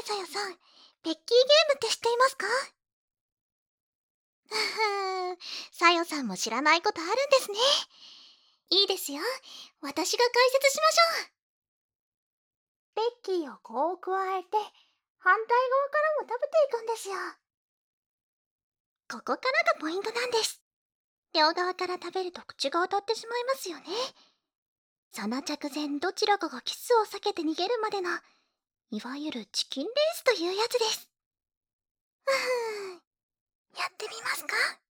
さやさん、ペッキーゲームって知っていますか？さよさんも知らないことあるんですね。いいですよ。私が解説しましょう。ペッキーをこう加えて、反対側からも食べていくんですよ。ここからがポイントなんです。両側から食べると口が当たってしまいますよね。その直前どちらかがキスを避けて逃げるまでの、いわゆるチキンレースというやつです。やってみますか？